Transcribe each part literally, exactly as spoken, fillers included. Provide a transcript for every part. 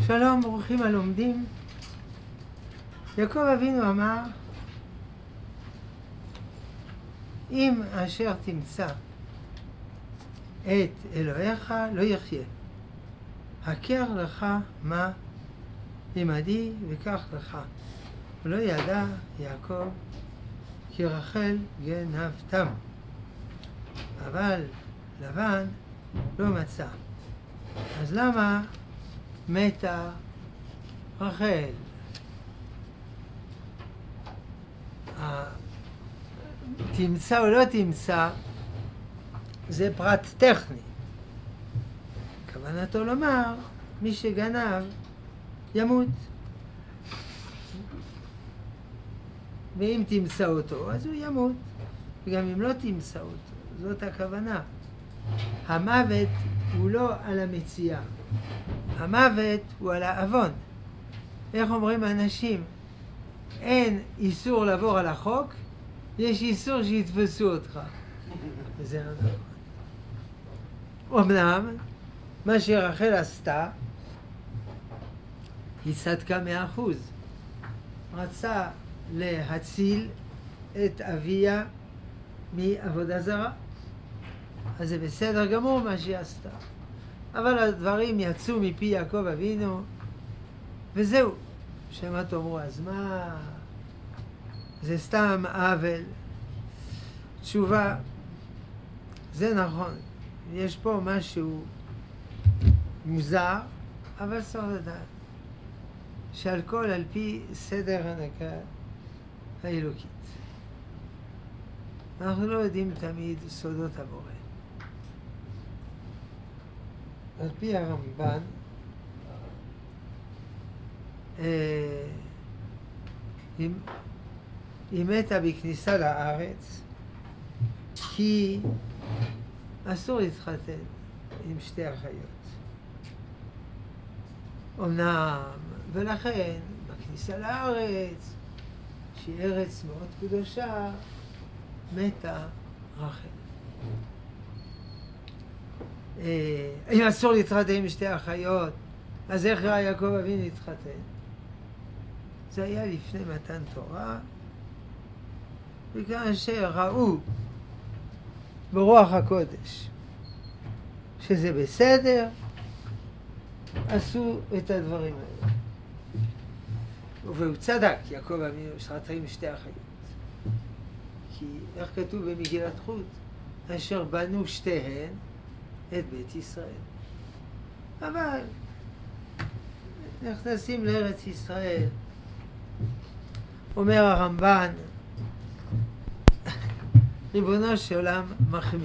שלום, ברוכים הלומדים. יעקב אבינו אמר, אם אשר תמצא את אלוהיך לא יחיה. הכר לך מה עמדי וקח לך. ולא ידע יעקב כי רחל גנבתם. אבל לבן לא מצא. אז למה מתה רחל? תמצא או לא תמצא זה פרט טכני. כוונתו לומר, מי שגנב ימות. ואם תמצא אותו, אז הוא ימות. וגם אם לא תמצא אותו, זאת הכוונה. המוות הוא לא על המציאה. המוות הוא על העוון. איך אומרים אנשים? אין איסור לעבור על החוק, יש איסור שיתפסו אותך. וזה לא נכון. אמנם, מה שרחל עשתה, היא צדקה מאה אחוז. רצה להציל את אביה מעבודה זרה. אז זה בסדר גמור מה שהיא עשתה. אבל הדברים יצאו מפי יעקב אבינו, וזהו. שמה תאמרו, אז מה? זה סתם עוול. תשובה, זה נכון. יש פה משהו מוזר, אבל צריך לדעת. שעל כל על פי סדר הנהגה האלוקית. אנחנו לא יודעים תמיד סודות הבורא. על פי הרמב"ן, אה, היא, היא מתה בכניסה לארץ, כי אסור להתחתן עם שתי אחיות. אמנם, ולכן, בכניסה לארץ, שהיא ארץ מאוד קדושה, מתה רחל. אם אסור להתחתן עם שתי אחיות, אז איך ראה יעקב אבינו להתחתן? זה היה לפני מתן תורה, וכאשר ראו ברוח הקודש שזה בסדר, עשו את הדברים האלה. והוא צדק, יעקב אבינו, שהתחתן עם שתי אחיות. כי איך כתוב במגילת רות? אשר בנו שתיהן את בית ישראל. אבל נכנסים לארץ ישראל, אומר הרמב"ן, ריבונו של עולם מחמיא.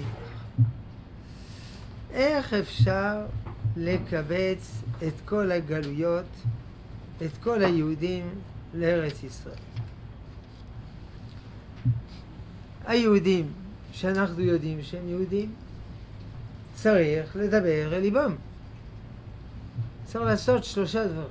איך אפשר לקבץ את כל הגלויות, את כל היהודים לארץ ישראל? היהודים שאנחנו יודעים שהם יהודים, צריך לדבר אל ליבם. צריך לעשות שלושה דברים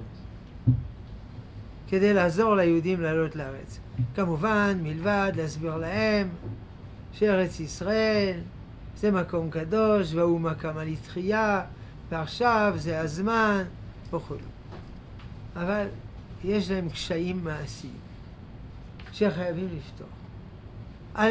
כדי לעזור ליהודים לעלות לארץ. כמובן, מלבד להסביר להם שארץ ישראל זה מקום קדוש, והוא מקם על התחייה, ועכשיו זה הזמן, וכו'. אבל יש להם קשיים מעשיים שחייבים לפתור. א',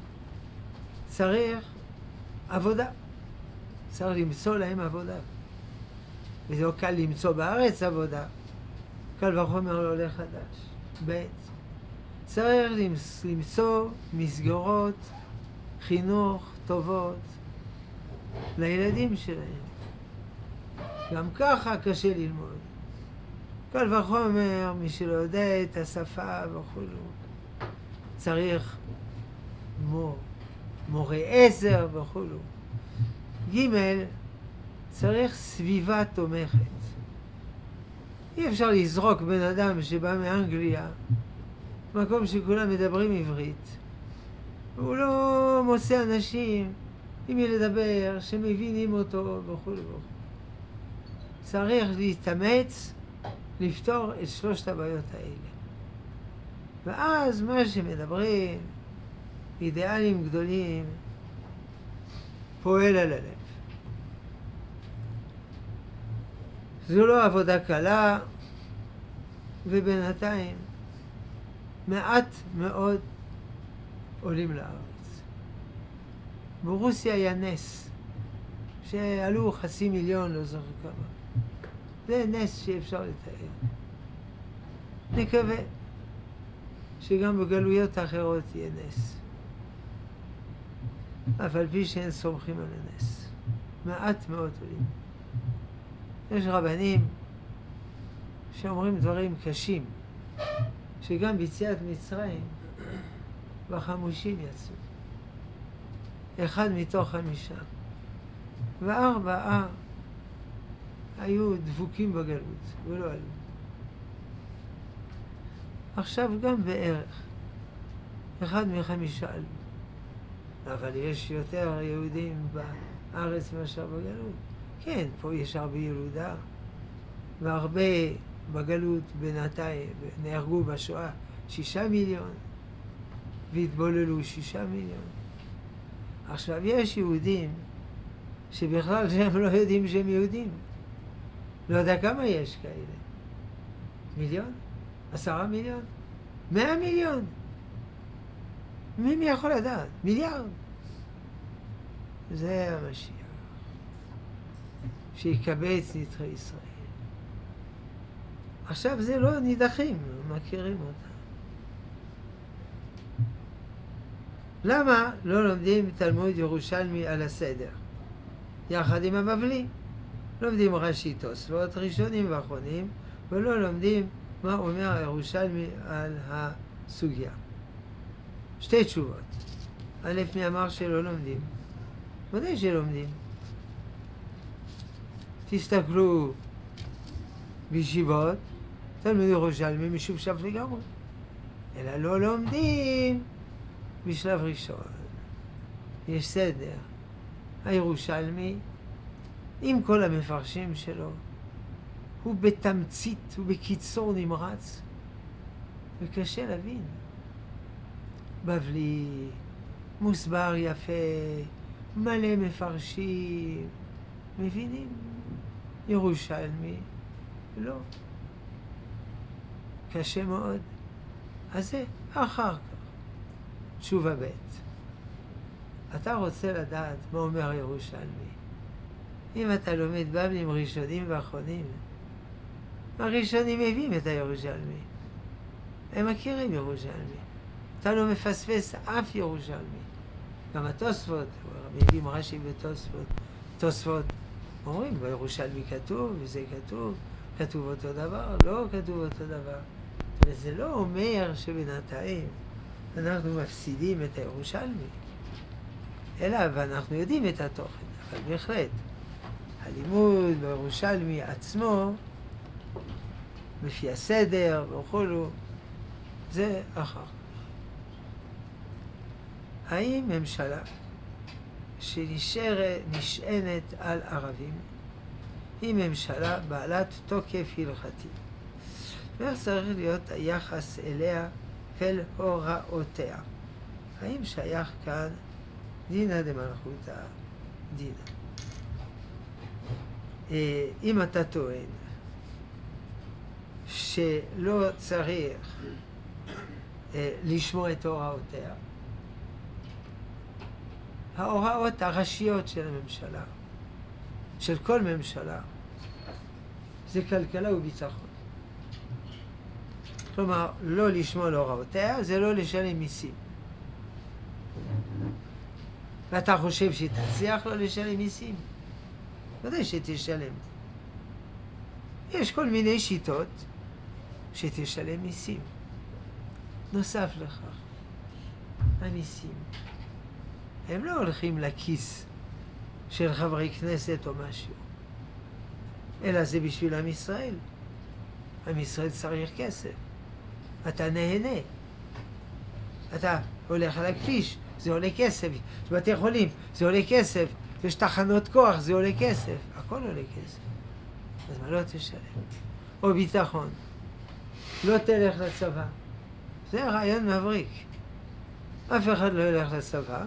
צריך עבודה. צריך למצוא להם עבודה. וזה לא קל למצוא בארץ עבודה. קל וחומר לעולה חדש. ב', צריך למצוא מסגרות חינוך טובות לילדים שלהם. גם ככה קשה ללמוד. קל וחומר, מי שלא יודע את השפה וכו'. צריך מור, מורה עזר וכו'. ג', צריך סביבה תומכת. אי אפשר לזרוק בן אדם שבא מאנגליה, מקום שכולם מדברים עברית. הוא לא מוצא אנשים עם מי לדבר, שמבינים אותו וכו' וכו'. צריך להתאמץ לפתור את שלושת הבעיות האלה. ואז מה שמדברים, אידיאלים גדולים, פועל על הלב. זו לא עבודה קלה, ובינתיים מעט מאוד עולים לארץ. ברוסיה היה נס, שעלו חצי מיליון, לא זוכר כמה. זה נס שאפשר לתאר. נקווה שגם בגלויות אחרות יהיה נס. אף על פי שאין סומכים על הנס. מעט מאוד עולים. יש רבנים שאומרים דברים קשים, שגם ביציאת מצרים בחמושים יצאו. אחד מתוך חמישה. וארבעה היו דבוקים בגלות ולא עלו. עכשיו גם בערך אחד מחמישה עלו. אבל יש יותר יהודים בארץ מאשר בגלות. כן, פה יש הרבה ילודה, והרבה בגלות בינתיים נהרגו בשואה שישה מיליון, והתבוללו שישה מיליון. עכשיו יש יהודים שבכלל שהם לא יודעים שהם יהודים. לא יודע כמה יש כאלה. מיליון? עשרה מיליון? מאה מיליון? מי מי יכול לדעת? מיליארד. זה המשיח. שיקבץ נדחי ישראל. עכשיו זה לא נידחים, מכירים אותם. למה לא לומדים תלמוד ירושלמי על הסדר? יחד עם הבבלי. לומדים רש"י תוספות, ראשונים ואחרונים, ולא לומדים מה אומר הירושלמי על הסוגיה. שתי תשובות. א', מי אמר שלא לומדים? ודאי שלומדים. תסתכלו בישיבות, תלמוד ירושלמי משופשף לגמרי. אלא לא לומדים בשלב ראשון. יש סדר. הירושלמי, עם כל המפרשים שלו, הוא בתמצית, הוא בקיצור נמרץ, וקשה להבין. בבלי, מוסבר יפה, מלא מפרשים, מבינים? ירושלמי, לא. קשה מאוד. אז זה אחר כך. תשובה ב'. אתה רוצה לדעת מה אומר ירושלמי. אם אתה לומד בבלים ראשונים ואחרונים, הראשונים מביאים את הירושלמי. הם מכירים ירושלמי. אתה לא מפספס אף ירושלמי. גם התוספות, מביאים רש"י בתוספות, תוספות, אומרים, בירושלמי כתוב, וזה כתוב, כתוב אותו דבר, לא כתוב אותו דבר. וזה לא אומר שבינתיים אנחנו מפסידים את הירושלמי, אלא ואנחנו יודעים את התוכן, אבל בהחלט, הלימוד בירושלמי עצמו, לפי הסדר וכולו, זה אחר כך. האם ממשלה שנשענת על ערבים היא ממשלה בעלת תוקף הלכתי? ואיך צריך להיות היחס אליה ואל הוראותיה? האם שייך כאן דינא דמלכותא דינא? אם אתה טוען שלא צריך לשמוע את הוראותיה, ההוראות הראשיות של הממשלה, של כל ממשלה, זה כלכלה וביטחון. כלומר, לא לשמוע להוראותיה, זה לא לשלם מיסים. ואתה חושב שתצליח לא לשלם מיסים? ודאי שתשלם. יש כל מיני שיטות שתשלם מיסים. נוסף לכך, המיסים. הם לא הולכים לכיס של חברי כנסת או משהו, אלא זה בשביל עם ישראל. עם ישראל צריך כסף. אתה נהנה. אתה הולך על הכביש, זה עולה כסף. יש בתי חולים, זה עולה כסף. יש תחנות כוח, זה עולה כסף. הכל עולה כסף. אז מה לא תשלם? או ביטחון. לא תלך לצבא. זה רעיון מבריק. אף אחד לא ילך לצבא,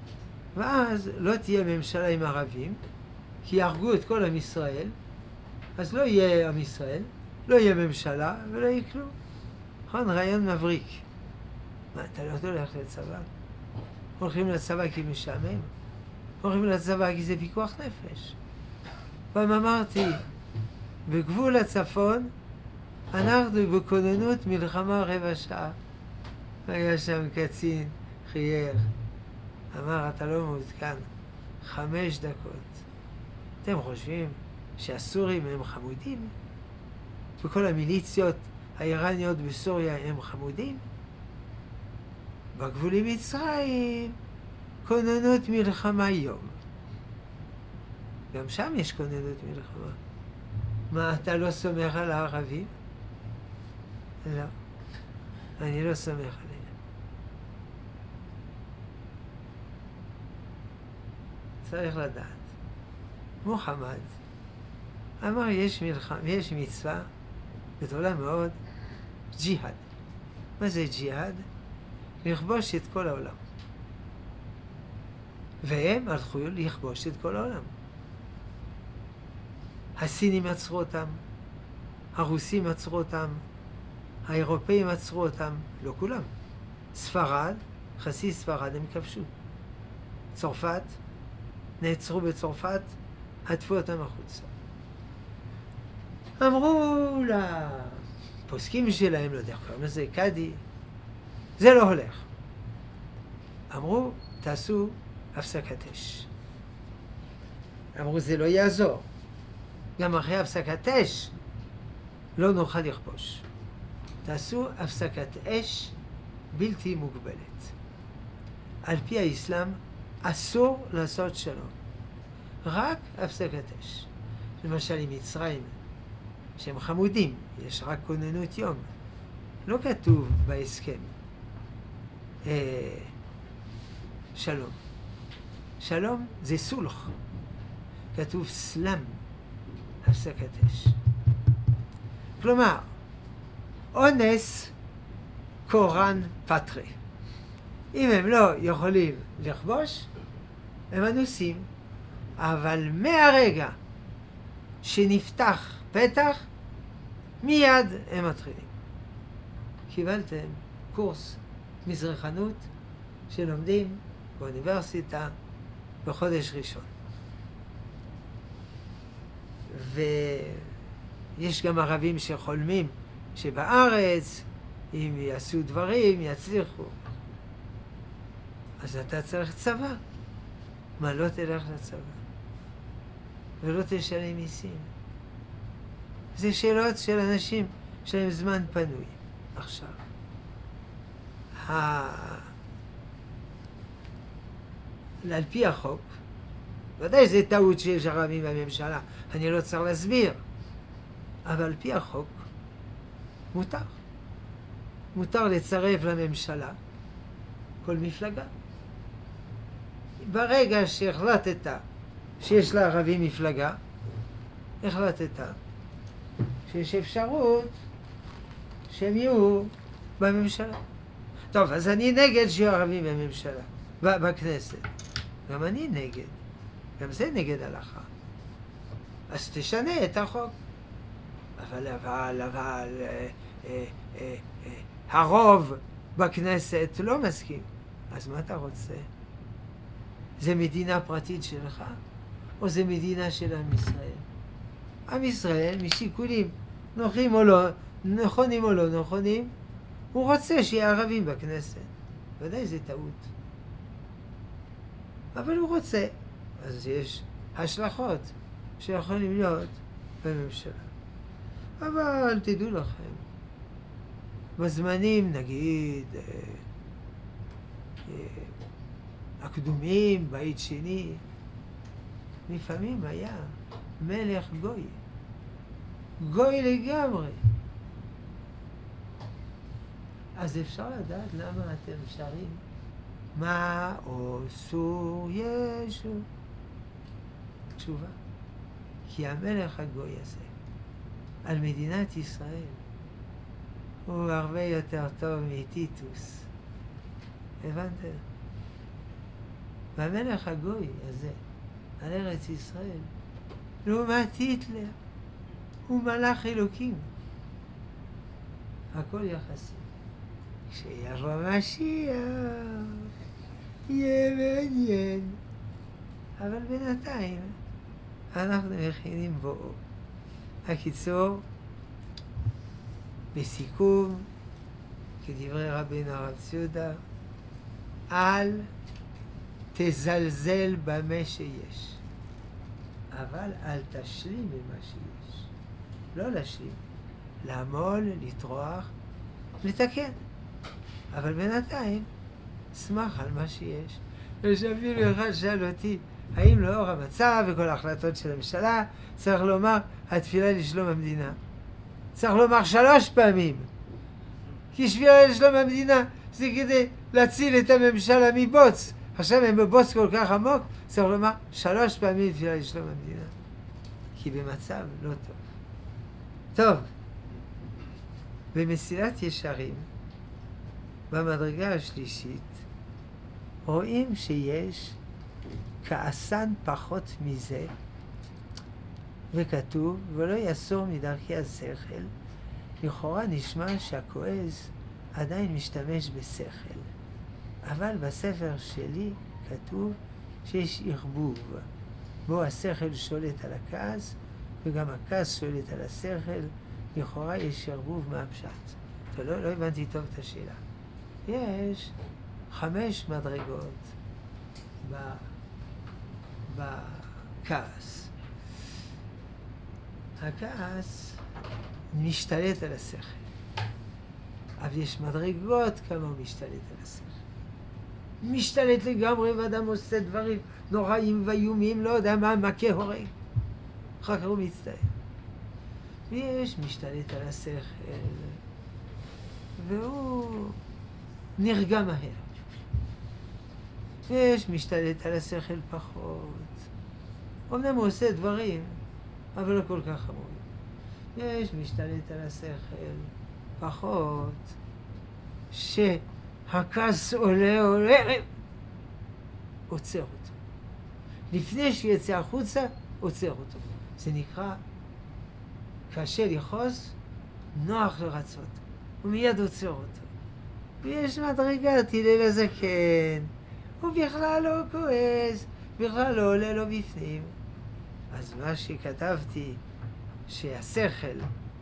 ואז לא תהיה ממשלה עם ערבים, כי יהרגו את כל עם ישראל, אז לא יהיה עם ישראל, לא יהיה ממשלה ולא יהיה כלום. נכון, רעיון מבריק. מה, אתה לא הולך לצבא? הולכים לצבא כי משעמם? הולכים לצבא כי זה פיקוח נפש. פעם אמרתי, בגבול הצפון, אנחנו בכוננות מלחמה רבע שעה. היה שם קצין, חייך, אמר, אתה לא מעודכן, חמש דקות. אתם חושבים שהסורים הם חמודים? וכל המיליציות האיראניות בסוריה הם חמודים? בגבול עם מצרים, כוננות מלחמה יום. גם שם יש כוננות מלחמה. מה, אתה לא סומך על הערבים? לא, אני לא סומך עליהם. צריך לדעת. מוחמד אמר, יש מלחמה, יש מצווה גדולה מאוד, ג'יהאד. מה זה ג'יהאד? לכבוש את כל העולם. והם הלכו לכבוש את כל העולם. הסינים עצרו אותם, הרוסים עצרו אותם, האירופאים עצרו אותם, לא כולם. ספרד, חצי ספרד הם כבשו. צרפת, נעצרו בצרפת, עטפו אותם החוצה. אמרו לפוסקים שלהם, לא יודע, קוראים לזה קאדי, זה לא הולך. אמרו, תעשו הפסקת אש. אמרו, זה לא יעזור. גם אחרי הפסקת אש לא נוכל לכבוש. תעשו הפסקת אש בלתי מוגבלת. על פי האסלאם אסור לעשות שלום. רק הפסקת אש. למשל עם מצרים, שהם חמודים, יש רק כוננות יום. לא כתוב בהסכם אה, שלום. שלום זה סולח. כתוב סלם, הפסקת אש. כלומר, אונס קורן פטרי. אם הם לא יכולים לכבוש, הם אנוסים. אבל מהרגע שנפתח פתח, מיד הם מתחילים. קיבלתם קורס מזרחנות שלומדים באוניברסיטה בחודש ראשון. ויש גם ערבים שחולמים שבארץ, אם יעשו דברים, יצליחו. אז אתה צריך צבא. מה, לא תלך לצבא? ולא תשלם מיסים. זה שאלות של אנשים שלהם זמן פנוי. עכשיו, ה... על פי החוק, ודאי זה טעות שיש ערבים בממשלה, אני לא צריך להסביר, אבל על פי החוק מותר. מותר לצרף לממשלה כל מפלגה. ברגע שהחלטת שיש לערבים מפלגה, החלטת שיש אפשרות שהם יהיו בממשלה. טוב, אז אני נגד שיהיו ערבים בממשלה, בכנסת. גם אני נגד. גם זה נגד הלכה. אז תשנה את החוק. אבל, אבל, אבל, אה, אה, אה, אה, הרוב בכנסת לא מסכים. אז מה אתה רוצה? זה מדינה פרטית שלך, או זה מדינה של עם ישראל? עם ישראל, משיקולים נוחים או לא, נכונים או לא נכונים, הוא רוצה שיהיה ערבים בכנסת. ודאי זה טעות. אבל הוא רוצה. אז יש השלכות שיכולים להיות בממשלה. אבל תדעו לכם, בזמנים, נגיד, אה, אה, הקדומים, בית שני, לפעמים היה מלך גוי. גוי לגמרי. אז אפשר לדעת למה אתם שרים? מה עשו ישו? תשובה. כי המלך הגוי הזה, על מדינת ישראל, הוא הרבה יותר טוב מטיטוס. הבנתם? והמלך הגוי הזה, על ארץ ישראל, לעומת היטלר, הוא מלאך אלוקים. הכל יחסי. כשיבוא משיח, יהיה מעניין. אבל בינתיים אנחנו מכינים בו. הקיצור, בסיכום, כדברי רבינו הרב ציודה, אל תזלזל במה שיש, אבל אל תשלים במה שיש. לא להשלים, לעמול, לטרוח, לתקן. אבל בינתיים, שמח על מה שיש. ושאפילו אחד שאל אותי, האם לאור המצב וכל ההחלטות של הממשלה, צריך לומר התפילה לשלום המדינה. צריך לומר שלוש פעמים. כי תפילה לשלום המדינה זה כדי להציל את הממשלה מבוץ. עכשיו הם בבוץ כל כך עמוק, צריך לומר שלוש פעמים תפילה לשלום המדינה. כי במצב לא טוב. טוב, במסילת ישרים, במדרגה השלישית, רואים שיש כעסן פחות מזה, וכתוב, ולא יסור מדרכי השכל. לכאורה נשמע שהכועס עדיין משתמש בשכל. אבל בספר שלי כתוב שיש ערבוב, בו השכל שולט על הכעס, וגם הכעס שולט על השכל. לכאורה יש ערבוב מהפשט. לא, לא הבנתי טוב את השאלה. יש חמש מדרגות ב... בכעס. הכעס משתלט על השכל. אבל יש מדרגות כמה הוא משתלט על השכל. משתלט לגמרי ואדם עושה דברים נוראים ואיומים, לא יודע מה, מכה הורג. אחר כך הוא מצטער. ויש משתלט על השכל, והוא נרגע מהר. ויש משתלט על השכל פחות. אומנם הוא עושה דברים, אבל לא כל כך חמורים. יש משתלט על השכל פחות, שהכעס עולה עולה, עוצר אותו. לפני שיצא החוצה, עוצר אותו. זה נקרא קשה לכעוס, נוח לרצות. הוא מיד עוצר אותו. ויש מדרגת הלל הזקן, הוא בכלל לא כועס, בכלל לא עולה לו בפנים. אז מה שכתבתי, שהשכל,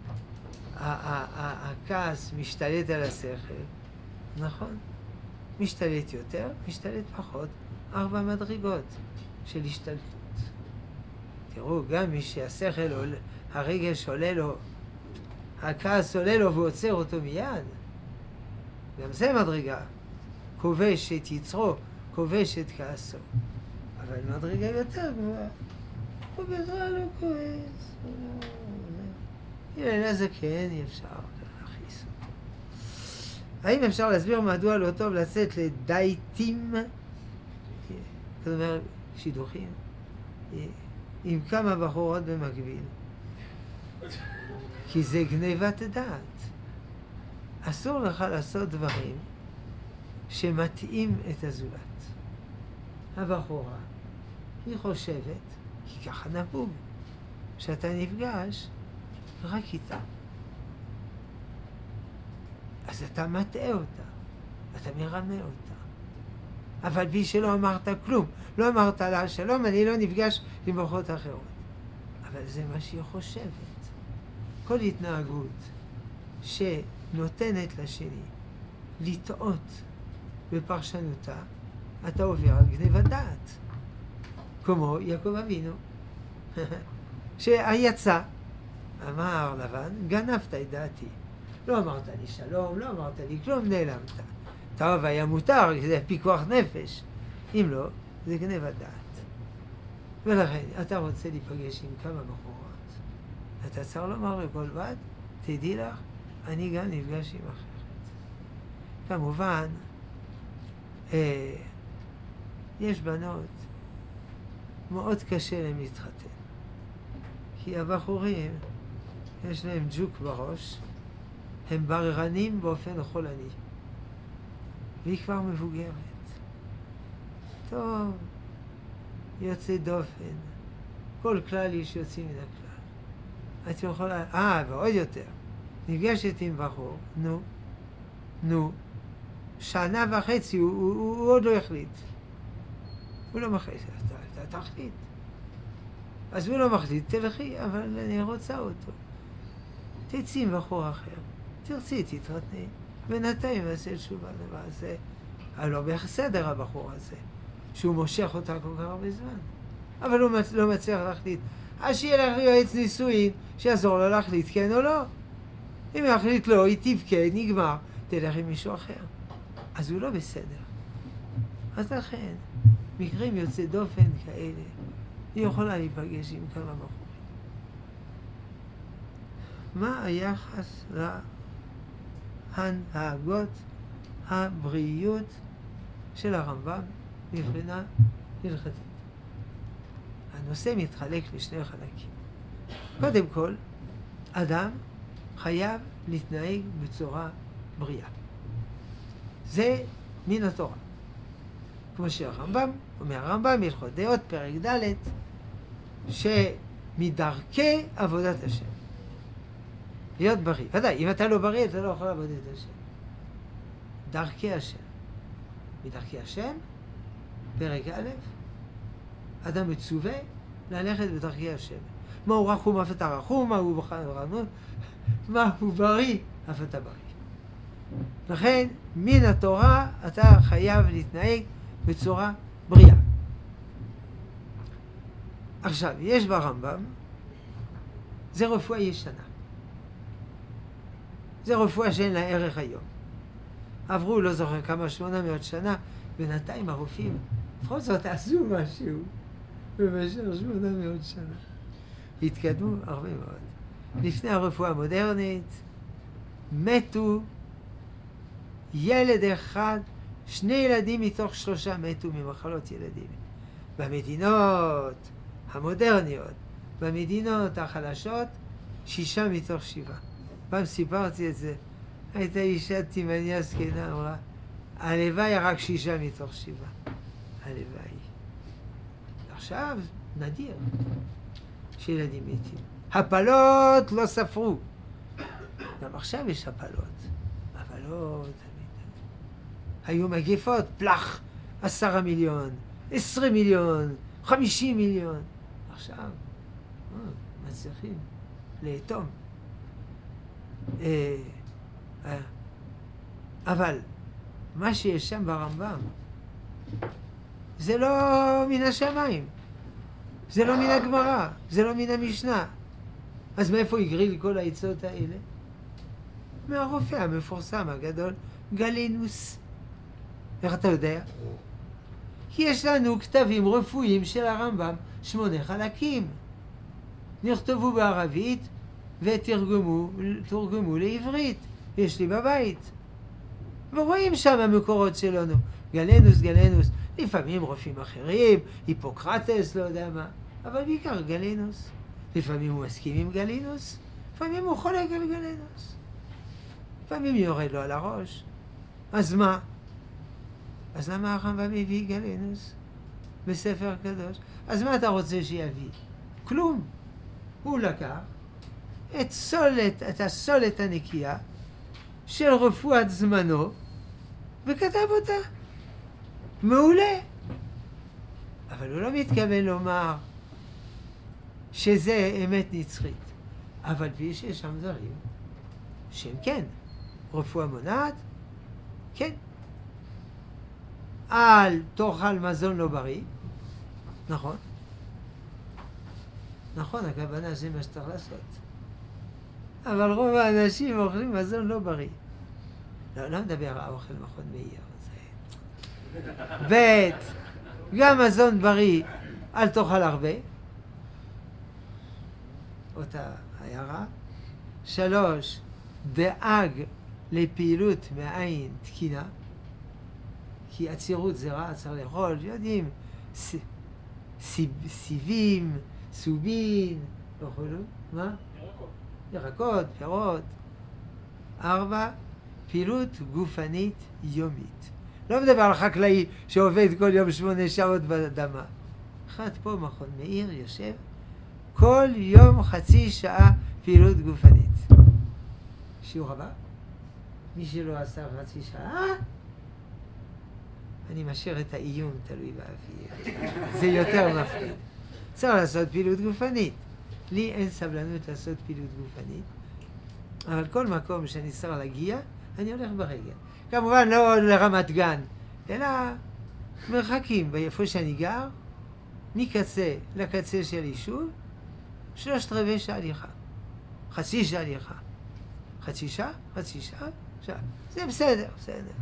הכעס משתלט על השכל, נכון, משתלט יותר, משתלט פחות, ארבע מדרגות של השתלטות. תראו, גם מי שהשכל, הרגש עולה לו, הכעס עולה לו ועוצר אותו מיד, גם זה מדרגה, כובש את יצרו, כובש את כעסו. אבל מדרגה יותר גבוהה, הוא בכלל לא כועס. הנה הזקן, אי אפשר להכניס אותו. האם אפשר להסביר מדוע לא טוב לצאת לדייטים, זאת אומרת שידוכים, עם כמה בחורות במקביל? כי זה גניבת דעת. אסור לך לעשות דברים שמתאים את הזולת. הבחורה, היא חושבת, כי ככה נהוג, שאתה נפגש רק איתה. אז אתה מטעה אותה, אתה מרמה אותה. אבל בי שלא אמרת כלום, לא אמרת לה שלום, אני לא נפגש עם בחורות אחרות. אבל זה מה שהיא חושבת. כל התנהגות שנותנת לשני לטעות בפרשנותה, אתה עובר על גניבת דעת. כמו יעקב אבינו, שהיצא, אמר לבן, גנבת את דעתי. לא אמרת לי שלום, לא אמרת לי כלום, נעלמת. טוב, היה מותר, זה פיקוח נפש. אם לא, זה גניבת דעת. ולכן, אתה רוצה להיפגש עם כמה בחורות. אתה צריך לומר לכל בת, תדעי לך, אני גם נפגש עם אחרת. כמובן, אה, יש בנות, מאוד קשה להם להתחתן. כי הבחורים, יש להם ג'וק בראש, הם בררנים באופן חולני. והיא כבר מבוגרת. טוב, יוצא דופן. כל כלל יש יוצאים מן הכלל. את יכולה, אה, ועוד יותר. נפגשת עם בחור, נו, נו, שנה וחצי, הוא, הוא, הוא, הוא עוד לא החליט. הוא לא מחליט, אתה, אתה תחליט. אז הוא לא מחליט, תלכי, אבל אני רוצה אותו. תצאי עם בחור אחר, תרצי, תתרתני. בינתיים עשה תשובה דבר הזה. אבל לא בסדר הבחור הזה, שהוא מושך אותה כל כך הרבה זמן. אבל הוא לא מצליח להחליט. אז שילך ליועץ נישואין, שיעזור לו להחליט כן או לא. אם יחליט לא, היא תבכה, נגמר, תלך עם מישהו אחר. אז הוא לא בסדר. אז לכן, מקרים יוצא דופן כאלה, היא יכולה להיפגש עם כמה בחורים. מה היחס להנהגות הבריאות של הרמב"ם מבחינה הלכתית? הנושא מתחלק לשני חלקים. קודם כל, אדם חייב להתנהג בצורה בריאה. זה מן התורה. כמו שהרמב"ם, אומר הרמב"ם, הלכות דעות, פרק ד', שמדרכי עבודת השם. להיות בריא. ודאי, אם אתה לא בריא, אתה לא יכול לעבוד את השם. דרכי השם. מדרכי השם, פרק א', אדם מצווה ללכת בדרכי השם. מה הוא רחום אף אתה רחום, מה הוא בחן ורענון, מה הוא בריא אף אתה בריא. לכן, מן התורה אתה חייב להתנהג בצורה בריאה. עכשיו, יש ברמב"ם, זה רפואה ישנה. זה רפואה שאין לה ערך היום. עברו, לא זוכר כמה, שמונה מאות שנה, בינתיים הרופאים, בכל זאת עשו משהו במשך שמונה מאות שנה. התקדמו הרבה מאוד. לפני הרפואה המודרנית, מתו ילד אחד, שני ילדים מתוך שלושה מתו ממחלות ילדים. במדינות המודרניות, במדינות החלשות, שישה מתוך שבעה. פעם סיפרתי את זה, הייתה אישה תימניה זקנה, אמרה, הלוואי רק שישה מתוך שבעה. הלוואי. עכשיו נדיר שילדים מתים. הפלות לא ספרו. גם עכשיו יש הפלות, אבל לא תמיד. היו מגיפות, פלח, עשרה מיליון, עשרים מיליון, חמישים מיליון. עכשיו, אה, מצליחים לאטום. אה, אה. אבל מה שיש שם ברמב"ם זה לא מן השמיים, זה לא מן הגמרא, זה לא מן המשנה. אז מאיפה הגריל כל העצות האלה? מהרופא המפורסם הגדול, גלינוס. איך אתה יודע? כי יש לנו כתבים רפואיים של הרמב"ם, שמונה חלקים. נכתבו בערבית ותרגמו תורגמו לעברית. יש לי בבית. ורואים שם המקורות שלנו. גלנוס, גלנוס. לפעמים רופאים אחרים, היפוקרטס, לא יודע מה. אבל בעיקר גלנוס. לפעמים הוא מסכים עם גלינוס, לפעמים הוא חולק על גלינוס. לפעמים יורד לו על הראש. אז מה? אז למה הרמב"ם מביא גלינוס בספר קדוש? אז מה אתה רוצה שיביא? כלום. הוא לקח את סולת, את הסולת הנקייה של רפואת זמנו וכתב אותה. מעולה. אבל הוא לא מתכוון לומר שזה אמת נצחית. אבל פי שיש שם דברים שהם כן. רפואה מונעת, כן. אל תאכל מזון לא בריא, נכון. נכון, הכוונה זה מה שצריך לעשות. אבל רוב האנשים אוכלים מזון לא בריא. לא, לא מדבר על האוכל מכון מאיר. ב' גם מזון בריא, אל תאכל הרבה. אותה הערה. שלוש, דאג לפעילות מעין תקינה. כי עצירות זה רע, צריך לאכול, יודעים, ס, סיב, סיבים, סובין, וכו'. מה? ירקות. ירקות, פירות. ארבע, פעילות גופנית יומית. לא מדבר על חקלאי שעובד כל יום שמונה שעות באדמה. אחד פה מכון מאיר יושב, כל יום חצי שעה פעילות גופנית. שיעור הבא, מי שלא עשה חצי שעה, אני משאיר את האיום תלוי באוויר. זה יותר מפחיד. צריך לעשות פעילות גופנית. לי אין סבלנות לעשות פעילות גופנית, אבל כל מקום שאני צריך להגיע, אני הולך ברגל. כמובן לא לרמת גן, אלא מרחקים, באיפה שאני גר, מקצה לקצה של יישוב, שלושת רבעי שעה הליכה. חצי שעה הליכה. חצי שעה? חצי שעה? שעה. זה בסדר, בסדר.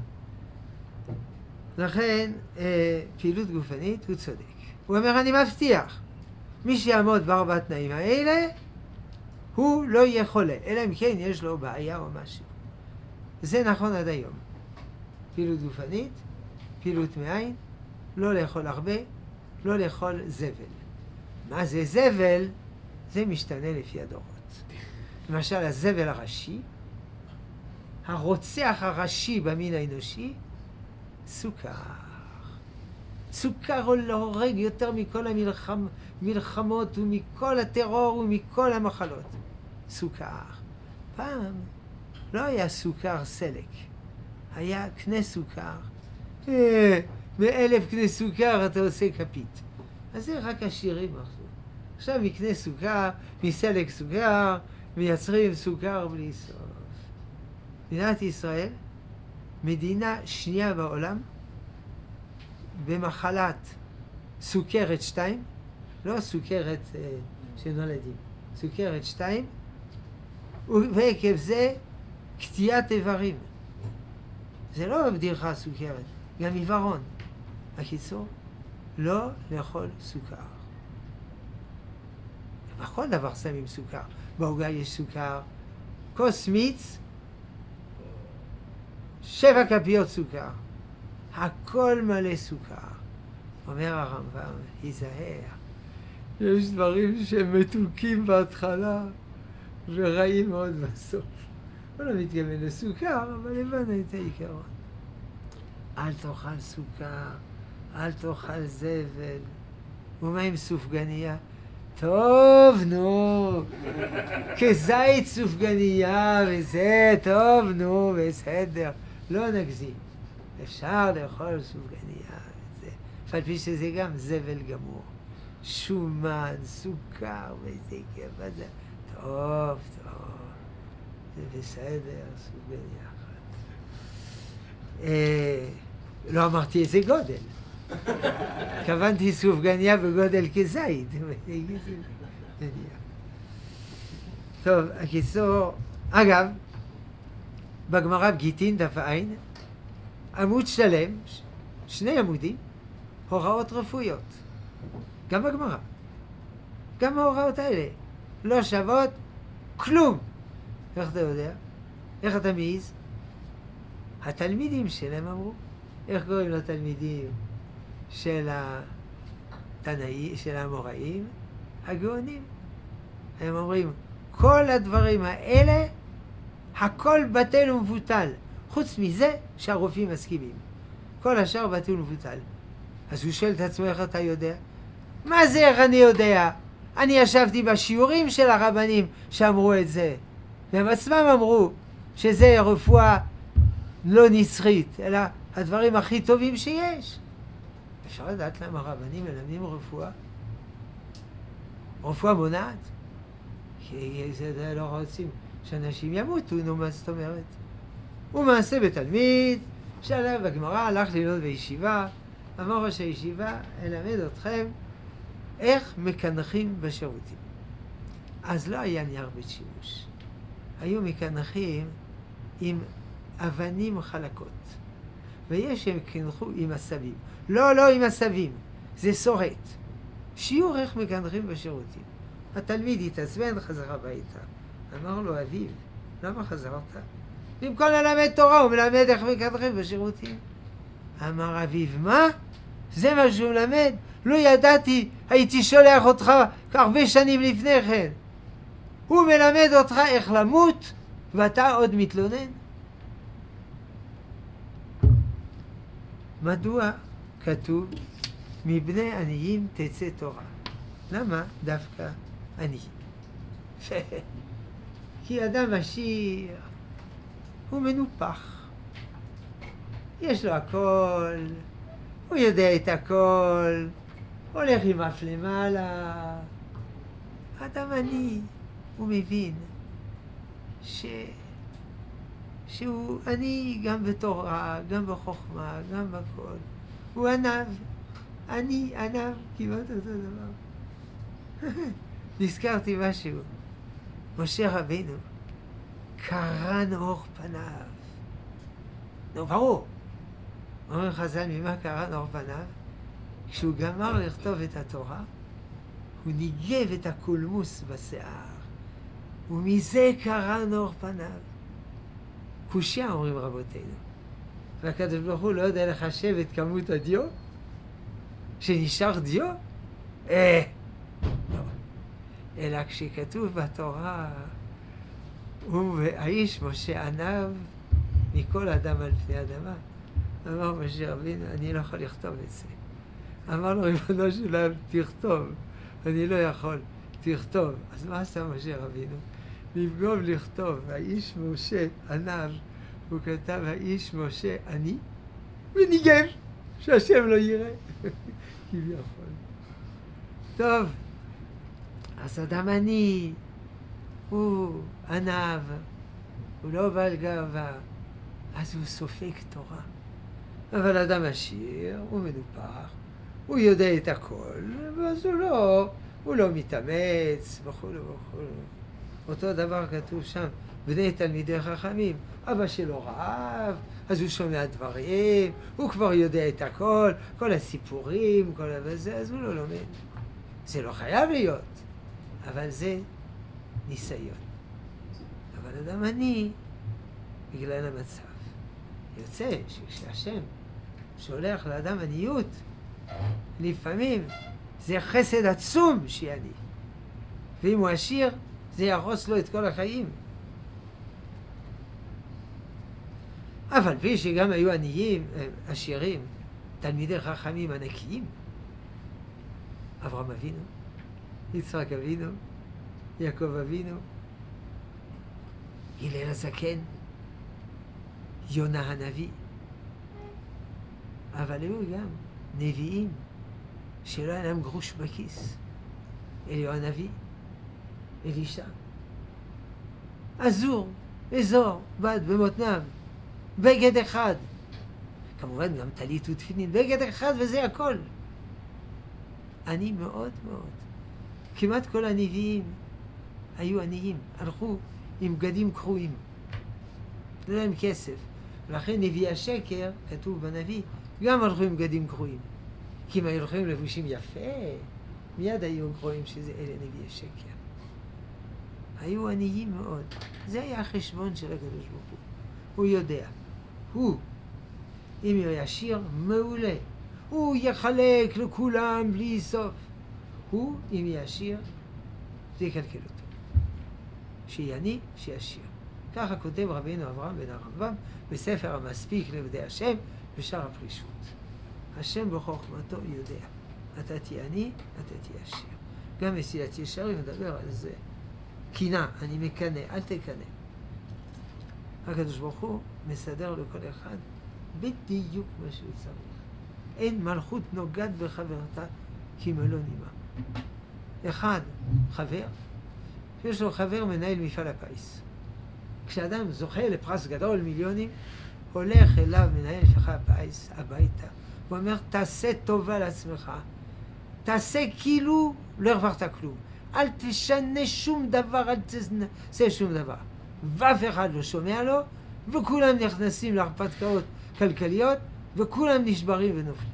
לכן, אה, פעילות גופנית, הוא צודק. הוא אומר, אני מבטיח, מי שיעמוד בארבע תנאים האלה, הוא לא יהיה חולה, אלא אם כן יש לו בעיה או משהו. זה נכון עד היום. פעילות גופנית, פעילות מעין, לא לאכול הרבה, לא לאכול זבל. מה זה זבל? זה משתנה לפי הדורות. למשל, הזבל הראשי, הרוצח הראשי במין האנושי, סוכר. סוכר הורג יותר מכל המלחמות ומכל הטרור ומכל המחלות. סוכר. פעם לא היה סוכר סלק, היה קנה סוכר. אה, מאלף קנה סוכר אתה עושה כפית. אז זה רק עשירים אחרי. עכשיו מקנה סוכר, מסלק סוכר, מייצרים סוכר בלי סוף. מדינת ישראל, מדינה שנייה בעולם, במחלת סוכרת שתיים, לא סוכרת אה, שנולדים, סוכרת שתיים, ועקב זה קטיעת איברים. זה לא בדיחה סוכרת, גם עיוורון. הקיצור, לא לאכול סוכר. בכל דבר שמים סוכר. בעוגה יש סוכר, כוס מיץ, שבע כפיות סוכר. הכל מלא סוכר. אומר הרמב"ם, היזהר. יש דברים שהם מתוקים בהתחלה ורעים מאוד בסוף. הוא לא מתכוון לסוכר, אבל הבנו את העיקרון. אל תאכל סוכר, אל תאכל זבל. ומה עם סופגניה? טוב, נו, כזית סופגניה וזה, טוב, נו, בסדר. לא נגזים. אפשר לאכול סופגניה וזה. על פי שזה גם זבל גמור. שומן, סוכר וזה כיפה זה. טוב, טוב. זה בסדר, סופגניה אחת. אה, לא אמרתי איזה גודל. התכוונתי סופגניה בגודל כזית. טוב, הקיצור, אגב, בגמרא בגיטין דף עין, עמוד שלם, שני עמודים, הוראות רפואיות. גם בגמרא. גם ההוראות האלה. לא שוות כלום. איך אתה יודע? איך אתה מעיז? התלמידים שלהם אמרו, איך קוראים לתלמידים של התנאים, של המוראים? הגאונים. הם אומרים, כל הדברים האלה, הכל בטל ומבוטל. חוץ מזה שהרופאים מסכימים. כל השאר בטל ומבוטל. אז הוא שואל את עצמו, איך אתה יודע? מה זה איך אני יודע? אני ישבתי בשיעורים של הרבנים שאמרו את זה. והם עצמם אמרו שזה רפואה לא נצחית, אלא הדברים הכי טובים שיש. אפשר לדעת למה הרבנים מלמדים רפואה? רפואה מונעת? כי זה לא רוצים שאנשים ימותו, נו, מה זאת אומרת? הוא מעשה בתלמיד, שאלה בגמרא, הלך ללמוד בישיבה, אמר ראש הישיבה, אלמד אתכם איך מקנחים בשירותים. אז לא היה נייר בית שימוש. היו מקנחים עם אבנים חלקות. ויש שהם קנחו עם עשבים. לא, לא עם עשבים, זה סורט. שיעור איך מקנחים בשירותים. התלמיד התעצבן, חזר הביתה. אמר לו, אביו, למה חזרת? במקום ללמד תורה, הוא מלמד איך מקנחים בשירותים. אמר אביו, מה? זה מה שהוא מלמד? לא ידעתי, הייתי שולח אותך הרבה שנים לפני כן. הוא מלמד אותך איך למות, ואתה עוד מתלונן. מדוע כתוב, מבני עניים תצא תורה? למה דווקא עניים? כי אדם עשיר הוא מנופח. יש לו הכל, הוא יודע את הכל, הולך עם אף למעלה. אדם עני, הוא מבין ש... שהוא עני גם בתורה, גם בחוכמה, גם בכל. הוא ענב. אני ענב, כמעט אותו דבר. נזכרתי משהו. משה רבינו קרן אור פניו. נו, ברור. אומר חז"ל, ממה קרן אור פניו? כשהוא גמר לכתוב את התורה, הוא ניגב את הקולמוס בשיער, ומזה קרן אור פניו. קושיה, אומרים רבותינו. והקדוש ברוך הוא לא יודע לחשב את כמות הדיו? שנשאר דיו? אה, לא. אלא כשכתוב בתורה, הוא האיש משה ענב מכל אדם על פני אדמה. אמר משה רבינו, אני לא יכול לכתוב את זה. אמר לו, ריבונו של עולם, תכתוב. אני לא יכול, תכתוב. אז מה עשה משה רבינו? במקום לכתוב, האיש משה ענב, הוא כתב, האיש משה עני, וניגב, שהשם לא יראה. כביכול. טוב, אז אדם עני, הוא ענב, הוא לא בעל גאווה, אז הוא סופג תורה. אבל אדם עשיר, הוא מנופח, הוא יודע את הכל, ואז הוא לא, הוא לא מתאמץ, וכו' וכו'. אותו דבר כתוב שם, בני תלמידי חכמים, אבא שלו רעב, אז הוא שומע דברים, הוא כבר יודע את הכל, כל הסיפורים, כל הזה, אז הוא לא לומד. זה לא חייב להיות, אבל זה ניסיון. אבל אדם עני, בגלל המצב, יוצא שכשהשם שולח לאדם עניות, לפעמים זה חסד עצום שיהיה עני. ואם הוא עשיר, זה יהרוס לו את כל החיים. אבל פי שגם היו עניים, עשירים, תלמידי חכמים ענקיים, אברהם אבינו, יצחק אבינו, יעקב אבינו, הלל הזקן, יונה הנביא, אבל היו גם נביאים שלא היה להם גרוש בכיס. אליהו הנביא, אלישע, עזור, אזור, בד במותניו, בגד אחד. כמובן גם טלית ותפילין, בגד אחד וזה הכל. עני מאוד מאוד. כמעט כל הנביאים היו עניים, הלכו עם בגדים קרועים. לא להם כסף. ולכן נביאי השקר, כתוב בנביא, גם הלכו עם בגדים קרועים. כי אם היו הולכים לבושים יפה, מיד היו רואים שזה אלה נביאי שקר. היו עניים מאוד. זה היה החשבון של הקדוש ברוך הוא. הוא יודע. הוא, אם הוא ישיר, מעולה. הוא יחלק לכולם בלי סוף. הוא, אם ישיר, זה יקלקל אותו. שיהיה עני, שישיר. ככה כותב רבינו אברהם בן הרמב"ם בספר המספיק לעבדי השם בשער הפרישות. השם בחוכמתו יודע. אתה תהיה עני, אתה תהיה עשיר. גם מסילת ישרים מדבר על זה. קינה, אני מקנה, אל תקנה. הקדוש ברוך הוא מסדר לכל אחד בדיוק מה שהוא צריך. אין מלכות נוגעת בחברתה כמלוא נימה. אחד, חבר, שיש לו חבר מנהל מפעל הפיס. כשאדם זוכה לפרס גדול, מיליונים, הולך אליו מנהל מפעל הפיס הביתה. הוא אומר, תעשה טובה לעצמך. תעשה כאילו לא הרווחת כלום. אל תשנה שום דבר, אל תעשה שום דבר. ואף אחד לא שומע לו, וכולם נכנסים להרפתקאות כלכליות, וכולם נשברים ונופלים.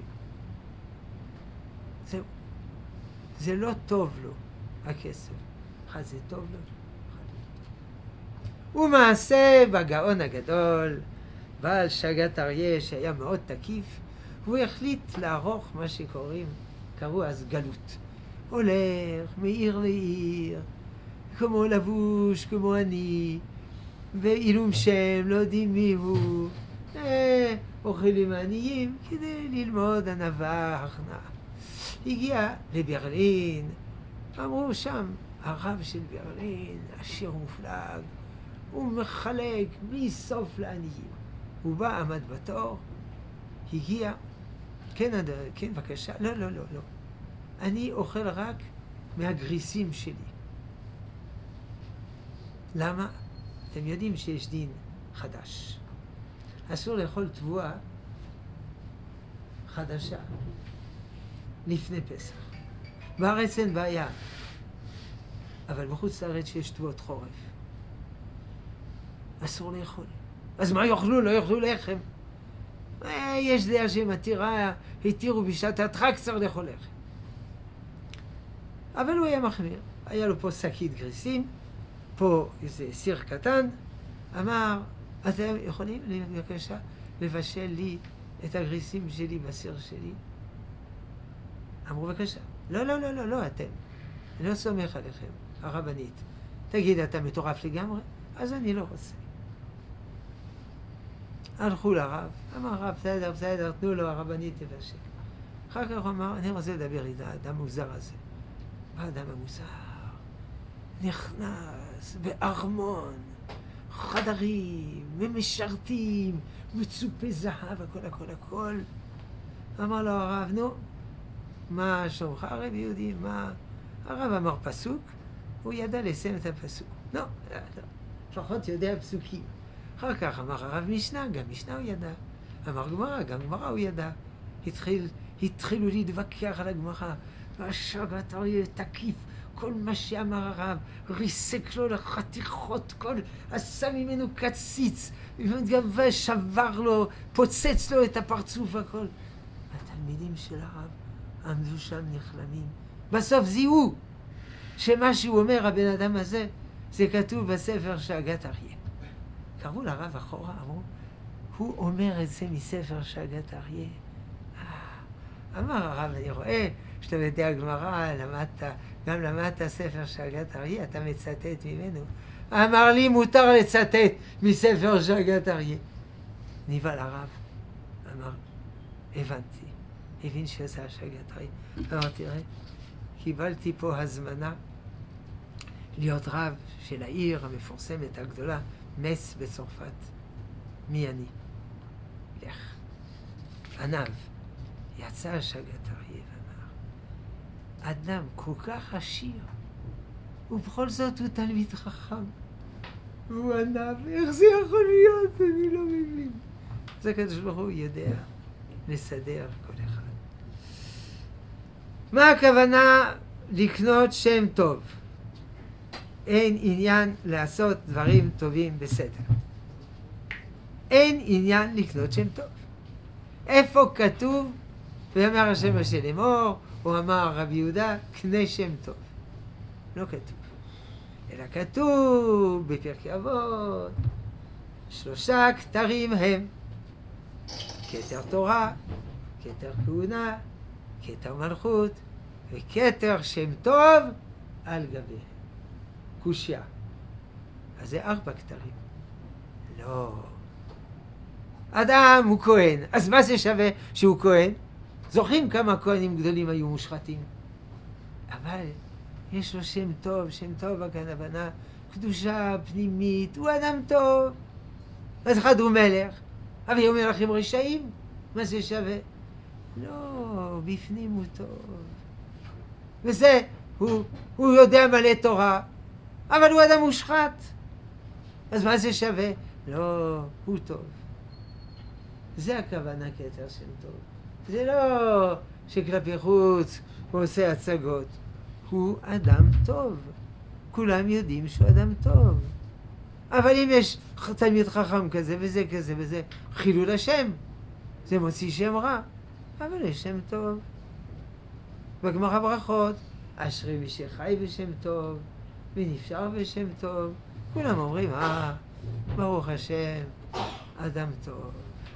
זהו. זה לא טוב לו, הכסף. אחד זה טוב לו, אחד לא טוב. ומעשה בגאון הגדול, בעל שגת אריה שהיה מאוד תקיף, והוא החליט לערוך מה שקוראים, קראו אז גלות. הולך מעיר לעיר, כמו לבוש, כמו אני, ועילום שם, לא יודעים מי הוא, אה, אוכלים עניים כדי ללמוד ענווה, הכנעה. הגיע לברלין, אמרו שם, הרב של ברלין, עשיר ומופלג, הוא מחלק בלי סוף לעניים. הוא בא, עמד בתור, הגיע, כן, אד... כן, בבקשה, לא, לא, לא, לא. אני אוכל רק מהגריסים שלי. למה? אתם יודעים שיש דין חדש. אסור לאכול תבואה חדשה לפני פסח. בארץ אין בעיה, אבל בחוץ לארץ שיש תבואות חורף. אסור לאכול. אז מה יאכלו? לא יאכלו לחם. יש דעה שמתירה, התירו בשעת הדחק צריך לאכול לחם. אבל הוא היה מחמיר. היה לו פה שקית גריסים, פה איזה סיר קטן, אמר, אתם יכולים בבקשה לבשל לי את הגריסים שלי בסיר שלי? אמרו בבקשה. לא, לא, לא, לא, לא, אתם. אני לא סומך עליכם, הרבנית. תגיד, אתה מטורף לגמרי? אז אני לא רוצה. הלכו לרב, אמר רב, בסדר, בסדר, תנו לו, הרבנית תבשל. אחר כך הוא אמר, אני רוצה לדבר איתה, האדם מוזר הזה. האדם המוזר נכנס בארמון, חדרים, ומשרתים, מצופי זהב, הכל, הכל, הכל. אמר לו הרב, נו, מה שומך הרב יהודי, מה? הרב אמר פסוק, הוא ידע לסיים את הפסוק. לא, לא, לא, לפחות יודע פסוקים. אחר כך אמר הרב משנה, גם משנה הוא ידע. אמר גמרא, גם גמרא הוא ידע. התחיל, התחילו להתווכח על הגמרא. והשגת אריה תקיף, כל מה שאמר הרב, ריסק לו לחתיכות, כל עשה ממנו קציץ, ושבר לו, פוצץ לו את הפרצוף הכל. התלמידים של הרב עמדו שם נחלמים. בסוף זיהו שמה שהוא אומר, הבן אדם הזה, זה כתוב בספר שגת אריה. קראו לרב אחורה, אמרו, הוא אומר את זה מספר שגת אריה. אמר הרב, אני רואה שאתה יודע גמרא, למדת, גם למדת ספר שגת אריה, אתה מצטט ממנו. אמר לי, מותר לצטט מספר שגת אריה. ניבל הרב, אמר, הבנתי, הבין שזה השגת אריה. אמר, תראה, קיבלתי פה הזמנה להיות רב של העיר המפורסמת הגדולה, מס בצרפת. מי אני? לך. ענב. יצא השגת אריה ואמר, אדם כל כך עשיר, ובכל זאת הוא תלמיד חכם. הוא ענב, איך זה יכול להיות? אני לא מבין. זה הקדוש ברוך הוא יודע לסדר כל אחד. מה הכוונה לקנות שם טוב? אין עניין לעשות דברים טובים בסדר. אין עניין לקנות שם טוב. איפה כתוב, ואמר השם אשר לאמור, או אמר רב יהודה, קנה שם טוב. לא כתוב. אלא כתוב בפרקי אבות, שלושה כתרים הם, כתר תורה, כתר כהונה, כתר מלכות, וכתר שם טוב על גביהם. קושיה. אז זה ארבע כתרים. לא. אדם הוא כהן, אז מה זה שווה שהוא כהן? זוכרים כמה כהנים גדולים היו מושחתים? אבל יש לו שם טוב, שם טוב הכוונה, קדושה פנימית, הוא אדם טוב. אז אחד הוא מלך, אבל הוא מלכים רשעים, מה זה שווה? לא, בפנים הוא טוב. וזה, הוא, הוא יודע מלא תורה, אבל הוא אדם מושחת. אז מה זה שווה? לא, הוא טוב. זה הכוונה כתר שם טוב. זה לא שכלפי חוץ הוא עושה הצגות. הוא אדם טוב. כולם יודעים שהוא אדם טוב. אבל אם יש תלמיד חכם כזה וזה כזה וזה, חילול השם. זה מוציא שם רע. אבל יש שם טוב. בגמרא ברכות, אשרי מי שחי בשם טוב, ונפשר בשם טוב. כולם אומרים, אה, ברוך השם, אדם טוב.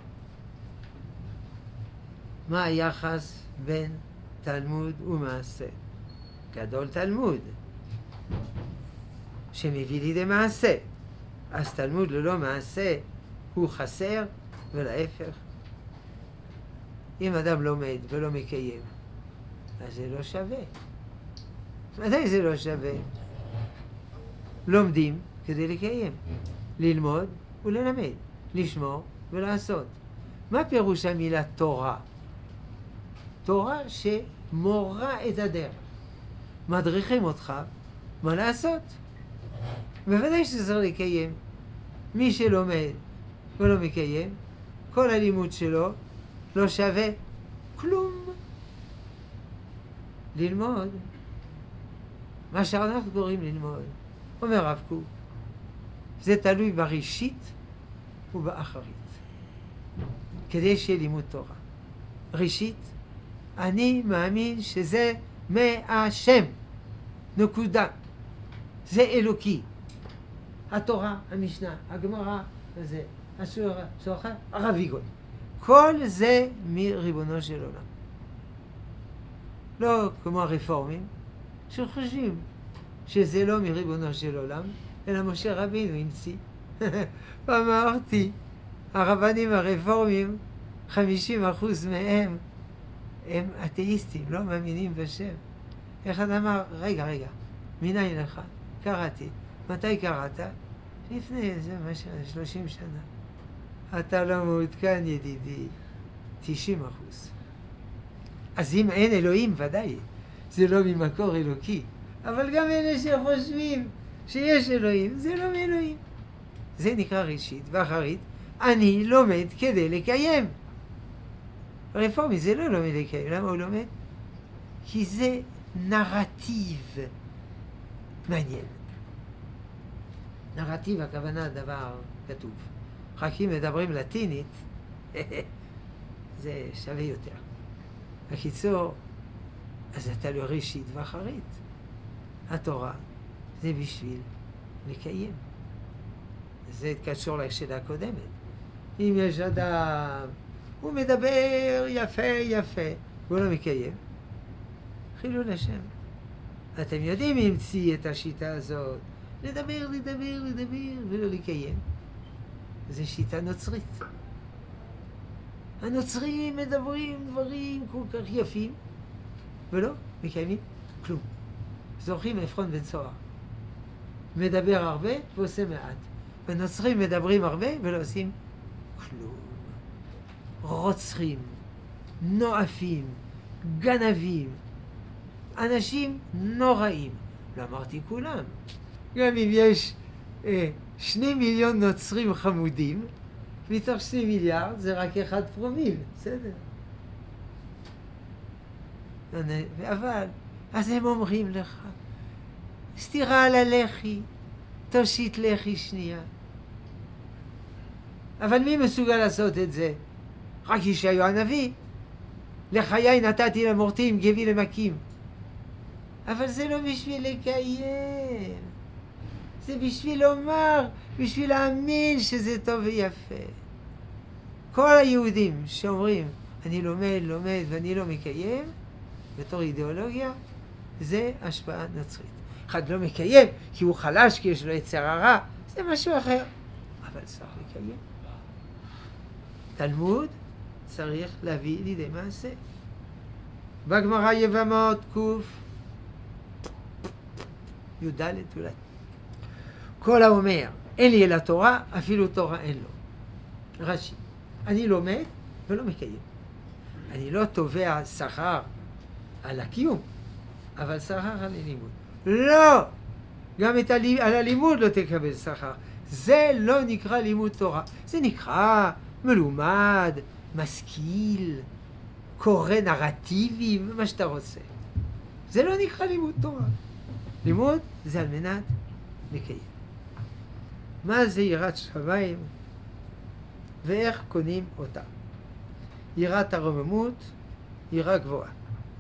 מה היחס בין תלמוד ומעשה? גדול תלמוד, שמביא לידי מעשה. אז תלמוד ללא מעשה הוא חסר, ולהפך. אם אדם לומד ולא מקיים, אז זה לא שווה. מתי זה לא שווה? לומדים כדי לקיים. ללמוד וללמד, לשמור ולעשות. מה פירוש המילה תורה? תורה שמורה את הדרך. מדריכים אותך מה לעשות. בוודאי שצריך לקיים. מי שלומד ולא מקיים, כל הלימוד שלו לא שווה כלום. ללמוד, מה שאנחנו קוראים ללמוד, אומר רב קוק, זה תלוי בראשית ובאחרית. כדי שיהיה לימוד תורה. ראשית, אני מאמין שזה מהשם. נקודה. זה אלוקי. התורה, המשנה, הגמרא, זה, השורה, שולחן, הרב ויגון. כל זה מריבונו של עולם. לא כמו הרפורמים, שחושבים שזה לא מריבונו של עולם, אלא משה רבינו המציא. ואמרתי, הרבנים הרפורמים, חמישים אחוז מהם הם אתאיסטים, לא מאמינים בשם. אחד אמר, רגע, רגע, מניין לך? קראתי. מתי קראת? לפני איזה משהו, שלושים שנה. אתה לא מעודכן, ידידי, תשעים אחוז. אז אם אין אלוהים, ודאי, זה לא ממקור אלוקי. אבל גם אלה שחושבים שיש אלוהים, זה לא מאלוהים. זה נקרא ראשית ואחרית. אני לומד כדי לקיים. רפורמי זה לא לומד לקיים. למה הוא לומד? כי זה נרטיב מעניין. נרטיב, הכוונה דבר כתוב. רק אם מדברים לטינית, זה שווה יותר. בקיצור, אז אתה לא ראשית ואחרית. התורה זה בשביל לקיים. זה קשור לשאלה הקודמת. אם יש אדם, הוא מדבר יפה יפה, והוא לא מקיים, חילול השם. אתם יודעים מי המציא את השיטה הזאת? לדבר, לדבר, לדבר, ולא לקיים. זו שיטה נוצרית. הנוצרים מדברים דברים כל כך יפים, ולא מקיימים כלום. זוכרים עפרון בן צוהר. מדבר הרבה ועושה מעט. הנוצרים מדברים הרבה ולא עושים כלום. רוצחים, נואפים, גנבים, אנשים נוראים. לא אמרתי כולם. גם אם יש אה, שני מיליון נוצרים חמודים, מתוך שני מיליארד זה רק אחד פרומיל, בסדר? אבל, אז הם אומרים לך, סתירה על הלחי, תושיט לחי שנייה. אבל מי מסוגל לעשות את זה? רק ישעיהו הנביא. לחיי נתתי למורטים, גבי למכים. אבל זה לא בשביל לקיים. זה בשביל לומר, בשביל להאמין שזה טוב ויפה. כל היהודים שאומרים, אני לומד, לומד ואני לא מקיים, בתור אידיאולוגיה, זה השפעה נוצרית. אחד לא מקיים כי הוא חלש, כי יש לו יצר הרע, זה משהו אחר. אבל צריך לקיים. תלמוד צריך להביא לידי מעשה. בגמרא יבמות קוף י"ד אולי. כל האומר, אין לי אלא תורה, אפילו תורה אין לו. רש"י, אני לומד ולא מקיים. אני לא תובע שכר על הקיום, אבל שכר על הלימוד. לא! גם את הלימוד, על הלימוד לא תקבל שכר. זה לא נקרא לימוד תורה. זה נקרא מלומד, משכיל, קורא נרטיבים, מה שאתה רוצה. זה לא נקרא לימוד תורה. לימוד זה על מנת לקיים. מה זה יראת שמיים ואיך קונים אותה? יראת הרוממות, יראה גבוהה.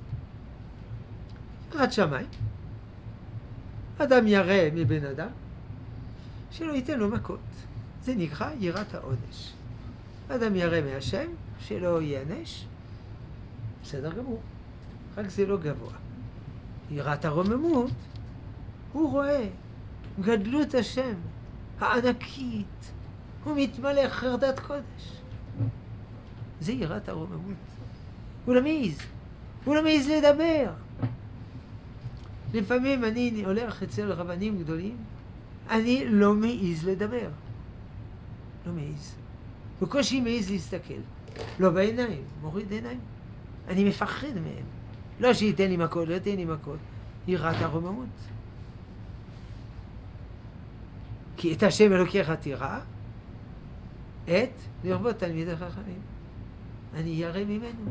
יראת שמיים, אדם ירא מבן אדם, שלא ייתן לו מכות. זה נקרא יראת העונש. אדם ירא מהשם, שלא ייענש, בסדר גמור. רק זה לא גבוה. יראת הרוממות, הוא רואה גדלות השם הענקית, הוא מתמלא חרדת קודש. זה יראת הרוממות. הוא לא מעיז, הוא לא מעיז לדבר. לפעמים אני הולך אצל רבנים גדולים, אני לא מעיז לדבר. לא מעיז. בקושי מעיז להסתכל. לא בעיניים, מוריד עיניים. אני מפחד מהם. לא שייתן לי מכות, לא ייתן לי מכות. יראת הרוממות. כי את השם אלוקיך תירא, את לרבות תלמידי חכמים. אני ירא ממנו.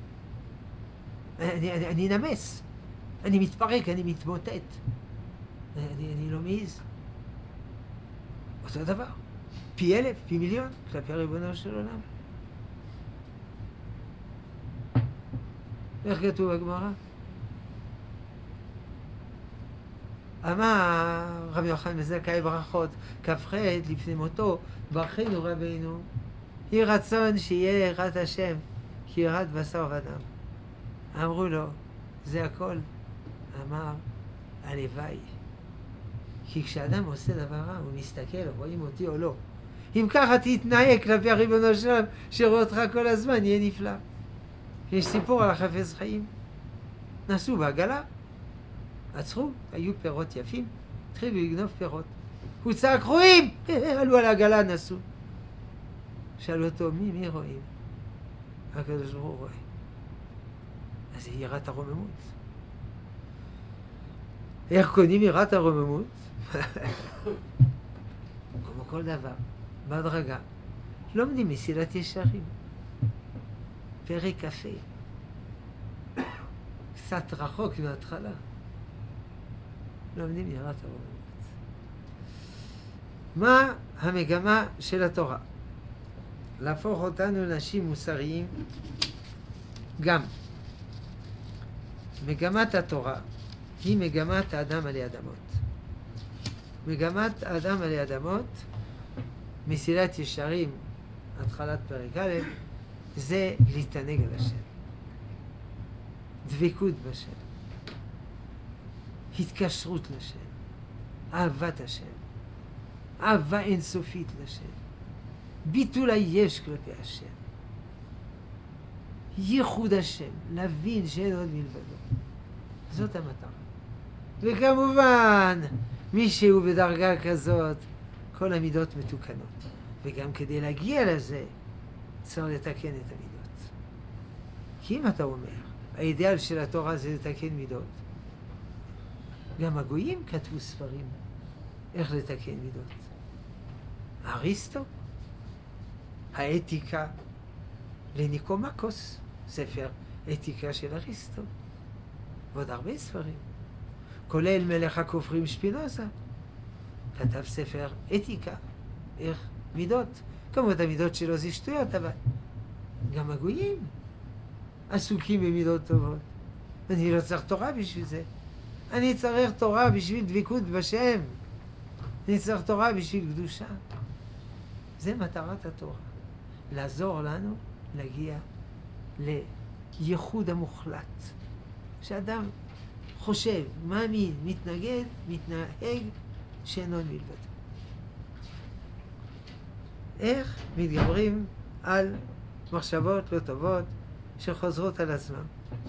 אני, אני, אני נמס. אני מתפרק, אני מתמוטט. אני, אני לא מעיז. אותו דבר. פי אלף, פי מיליון, כלפי ריבונו של עולם. איך כתוב בגמרא? אמר רבי יוחנן בן זכאי ברכות, כ"ח לפני מותו, ברכנו רבינו, יהי רצון שיהיה יראת השם, כי יראת בשר ודם. אמרו לו, זה הכל. אמר, הלוואי. כי כשאדם עושה דבר רע, הוא מסתכל, רואים אותי או לא. אם ככה תתנהג כלפי הריבונו של עולם, שרואה אותך כל הזמן, יהיה נפלא. יש סיפור על החפץ חיים. נסעו בעגלה, עצרו, היו פירות יפים, התחילו לגנוב פירות. הוא צעק, רואים! עלו על העגלה, נסעו. שאלו אותו, מי, מי רואים? הקדוש ברוך הוא רואה. אז זה יראת הרוממות. איך קונים יראת הרוממות? כמו כל דבר, בהדרגה. לומדים מסילת ישרים. פרק קפה. קצת רחוק מההתחלה. לומדים יראת הרוממות. מה המגמה של התורה? להפוך אותנו לאנשים מוסריים. גם מגמת התורה היא מגמת האדם עלי אדמות. מגמת האדם עלי אדמות, מסילת ישרים, התחלת פרק א', זה להתענג על השם. דבקות בשם. התקשרות לשם. אהבת השם. אהבה אינסופית לשם. ביטול היש כלפי השם. ייחוד השם, להבין שאין עוד מלבדו. זאת המטרה. וכמובן, מי שהוא בדרגה כזאת, כל המידות מתוקנות. וגם כדי להגיע לזה, צריך לתקן את המידות. כי אם אתה אומר, האידאל של התורה זה לתקן מידות, גם הגויים כתבו ספרים איך לתקן מידות. אריסטו, האתיקה לניקומקוס, ספר אתיקה של אריסטו, ועוד הרבה ספרים, כולל מלך הכופרים שפינוזה, כתב ספר אתיקה, איך מידות, כמות המידות שלו זה שטויות, אבל גם הגויים עסוקים במידות טובות. אני לא צריך תורה בשביל זה. אני צריך תורה בשביל דבקות בשם. אני צריך תורה בשביל קדושה. זה מטרת התורה. לעזור לנו להגיע לייחוד המוחלט. שאדם חושב, מאמין, מתנגד, מתנהג, שאינו מלבדו. איך מתגברים על מחשבות לא טובות שחוזרות על עצמם?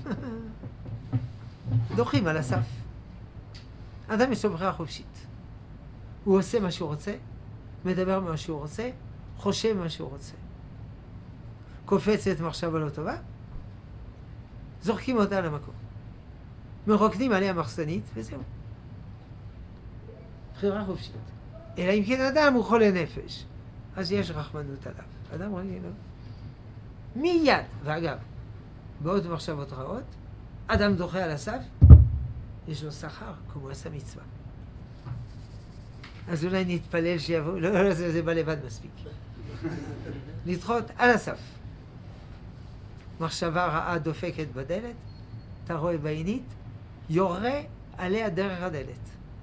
דוחים על הסף. אדם יש לו בחירה חופשית. הוא עושה מה שהוא רוצה, מדבר מה שהוא רוצה, חושב מה שהוא רוצה. קופצת מחשבה לא טובה, זורקים אותה למקום. מרוקנים עליה מחסנית, וזהו. בחירה חופשית. אלא אם כן אדם הוא חולה נפש, אז יש רחמנות עליו. אדם רגיל, לא? מיד, ואגב, באות מחשבות רעות, אדם דוחה על הסף, יש לו שכר, כמו עשה מצווה. אז אולי נתפלל שיבוא, לא, לא, זה, זה בא לבד מספיק. לדחות על הסף. מחשבה רעה דופקת בדלת, אתה רואה בעינית, יורה עליה דרך הדלת.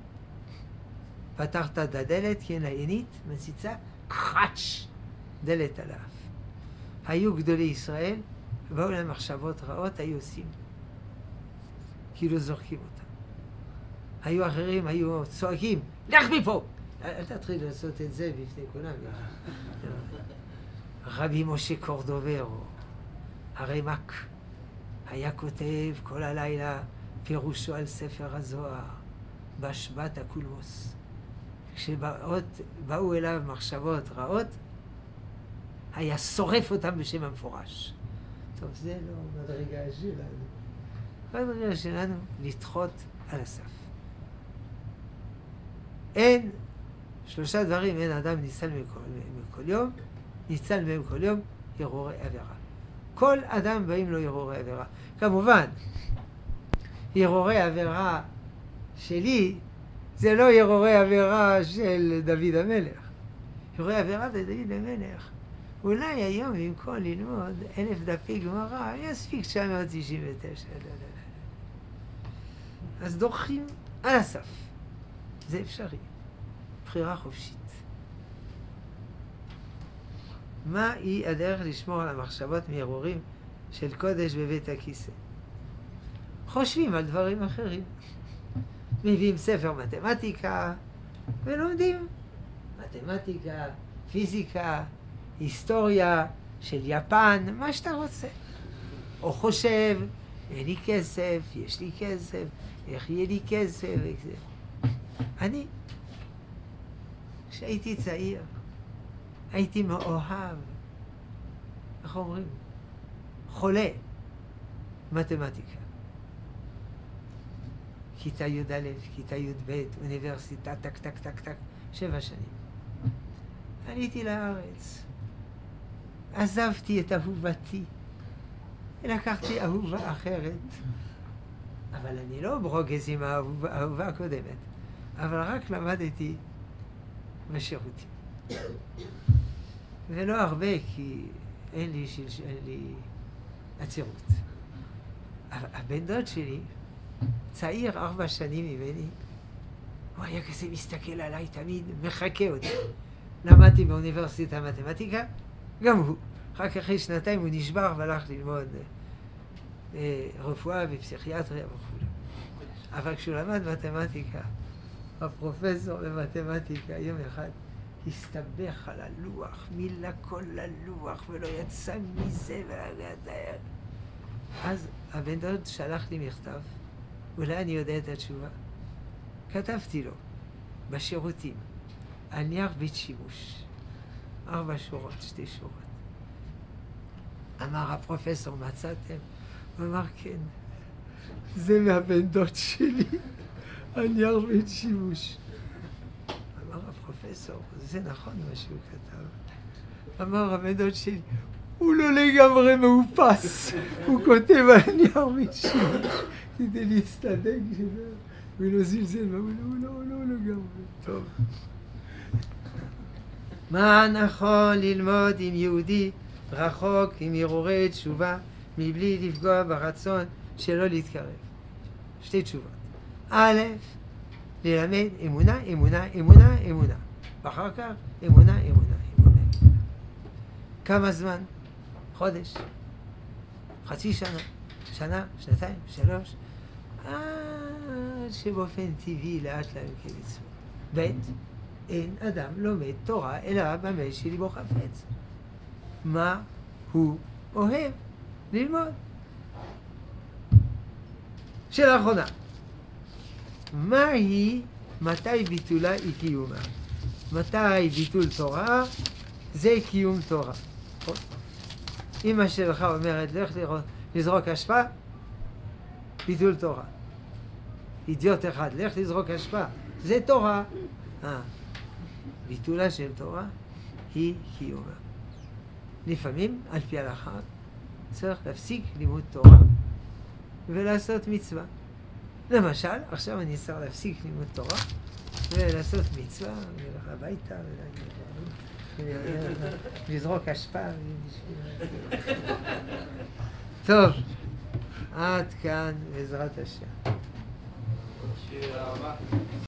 פתחת את הדלת, כי אין לה עינית, מציצה, קרץ', דלת על האף. היו גדולי ישראל, באו להם מחשבות רעות, היו עושים. כאילו זורקים אותם. היו אחרים, היו צועקים, לך מפה! אל תתחיל לעשות את זה בפני כולם. רבי משה קורדוברו, הרמ"ק, היה כותב כל הלילה פירושו על ספר הזוהר, בשבת הקולמוס. כשבאו אליו מחשבות רעות, היה שורף אותם בשם המפורש. טוב, זה לא מדרגה שלנו. המדרגה שלנו לדחות על הסף. אין שלושה דברים, אין אדם ניצל מכל, מכל יום, ניצל מהם כל יום, הרהורי עבירה. כל אדם באים לו הרהורי עבירה. כמובן, הרהורי עבירה שלי, זה לא הרהורי עבירה של דוד המלך. הרהורי עבירה של דוד המלך. אולי היום במקום ללמוד אלף דפי גמרא, יספיק תשע מאות תשעים ותשע. אז דורכים על הסף. זה אפשרי. בחירה חופשית. מה היא הדרך לשמור על המחשבות מהרהורים של קודש בבית הכיסא? חושבים על דברים אחרים. מביאים ספר מתמטיקה ולומדים מתמטיקה, פיזיקה, היסטוריה של יפן, מה שאתה רוצה. או חושב, אין לי כסף, יש לי כסף, איך יהיה לי כסף? אני, כשהייתי צעיר, הייתי מאוהב, איך אומרים? חולה, מתמטיקה. כיתה י' א', כיתה י' ב', אוניברסיטה, טק, טק, טק, טק, שבע שנים. עליתי לארץ, עזבתי את אהובתי, לקחתי אהובה אחרת. אבל אני לא ברוגז עם האהובה, האהובה הקודמת, אבל רק למדתי בשירותים. ולא הרבה, כי אין לי, שלש... אין לי עצירות. אבל הבן דוד שלי, צעיר ארבע שנים ממני, הוא היה כזה מסתכל עליי תמיד, מחכה אותי. למדתי באוניברסיטה מתמטיקה, גם הוא. אחר כך אחרי שנתיים הוא נשבר והלך ללמוד אה, רפואה ופסיכיאטריה וכו'. אבל כשהוא למד מתמטיקה, הפרופסור למתמטיקה יום אחד הסתבך על הלוח, מילה כל הלוח ולא יצא מזה ולגדר. אז הבן דוד שלח לי מכתב, אולי אני יודע את התשובה. כתבתי לו, בשירותים, על נייר בית שימוש, ארבע שורות, שתי שורות. אמר הפרופסור, מצאתם? הוא אמר, כן, זה מהבן דוד שלי, הנייר בית שימוש. אמר הפרופסור, זה נכון מה שהוא כתב. אמר הבן דוד שלי, הוא לא לגמרי מאופס, הוא כותב על נייר בית שימוש כדי להצטדק שלו, הוא לא זלזל, הוא לא, לא, לא לגמרי. טוב. מה נכון ללמוד עם יהודי רחוק עם הרהורי תשובה מבלי לפגוע ברצון שלא להתקרב? שתי תשובות. א', ללמד אמונה, אמונה, אמונה, אמונה. ואחר כך אמונה, אמונה, אמונה, אמונה. כמה זמן? חודש? חצי שנה? שנה? שנתיים? שלוש? עד שבאופן טבעי לאט להם כמצוות. ב', אין אדם לומד תורה אלא במה שליבו חפץ. מה הוא אוהב ללמוד? שאלה אחרונה. מהי, מתי ביטולה היא קיומה? מתי ביטול תורה? זה קיום תורה. אמא שלך אומרת, לך לזרוק אשפה, ביטול תורה. אידיוט אחד, לך לזרוק אשפה, זה תורה. אה, ביטולה של תורה היא קיומה. לפעמים, על פי ההלכה, צריך להפסיק לימוד תורה ולעשות מצווה. למשל, עכשיו אני צריך להפסיק לימוד תורה ולעשות מצווה, וללך הביתה, ולזרוק אשפה. טוב, עד כאן בעזרת השם.